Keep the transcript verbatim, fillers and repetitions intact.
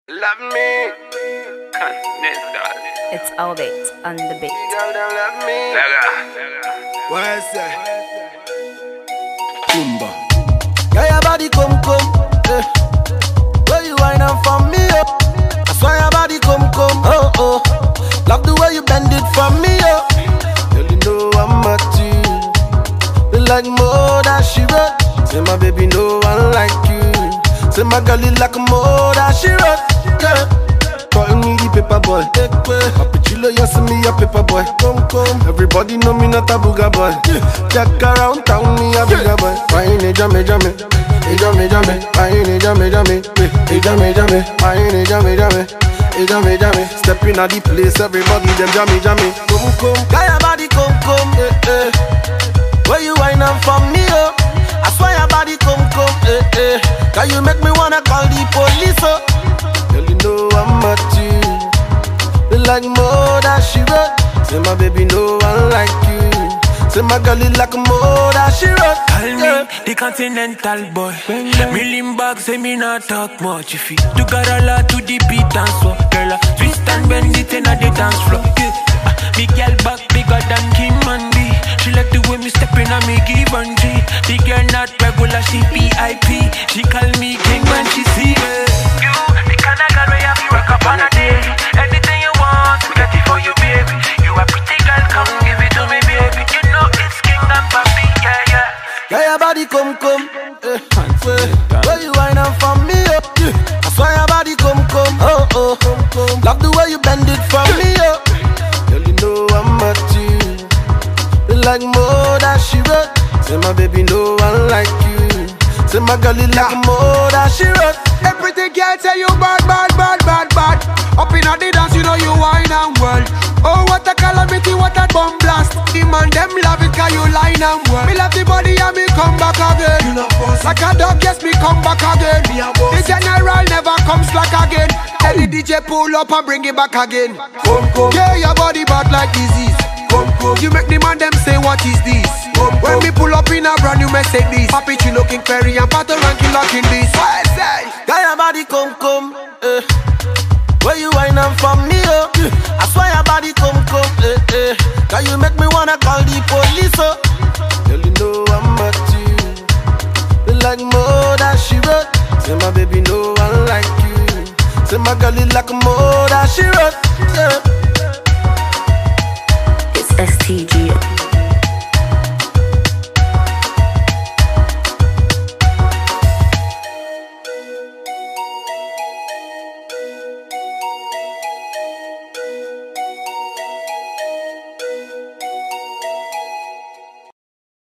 Love me, continental. It's Albert on the beat. Girl, don't love me. What I say? Kumba. Yeah, your body come come. Eh. Where you whine up for me, oh. I swear your body come come. Oh oh. Love the way you bend it for me, oh. Girl, you know I'm at you. You like more than she wrote. Say my baby, no one like you. Say my girl, you like more than she wrote. Yeah. Calling me the paper boy. Happy chilo, you see me a paper boy. Come come, everybody know me not a booger boy. Jack around town, me a bigger boy. Fine, a jammy jammy, a jammy jammy. Fine, a jammy jammy, a jammy jammy. Fine, a jammy jammy, a jammy jammy. Stepping at the place, everybody them jammy jammy. Come come, guy your body come come, eh eh. Where you whine up for me, oh? I swear your body come come, eh eh. Can you make me wanna call the police, oh? Girl, you know I'm at you. You like more than she wrote. Say my baby, no one like you. Say my girl, you like more than she wrote. Call me the continental boy. Me lean back, say me not talk much. If you do got a lot to the beat and so, girl, I twist and bend it in a the dance floor. Yeah. Uh, me girl back bigger than Kim and B. She like the way me step in and me give and G. The girl not regular, she V I P. She call me king when she see me. You, the kind of girl where you have me rock up on a day. Anything you want, we got it for you, baby. You a pretty girl, come give it to me, baby. You know it's king and papi, yeah, yeah. Yeah, your body come come. Eh, eh. Where you whine up for me, oh. I swear your body come come. Oh oh, come come. Love the way you bend it for me, oh. Girl, you know I'm at you. You like more than she wrote. Say my baby, no one like you. Say my girl, you like more than she wrote. Everything girl say you bad, bad, bad, bad, bad. Up in the dance, you know you wine and well. Oh, what a calamity, what a bomb blast. The man them love it, cause you line and well. Me love the body and me come back again. Like a dog, yes, me come back again. The general never comes back again. Tell the D J pull up and bring it back again. Come, come. Yeah, your body bad like disease. Come, come. You make the man them say, what is this? Come, when come. Me pull up in a brand new Mercedes, Papi Chilo King Ferry and Pato Ranking locking this. What I say? Got your body come come, eh. Where you whine up for me, oh. I swear your body come come, eh eh. Can you make me wanna call the police, oh. Girl, you know I'm at you. You like more than she wrote. Say my baby, no one like you. Say my girl, you like more than she wrote, yeah. It's S T G.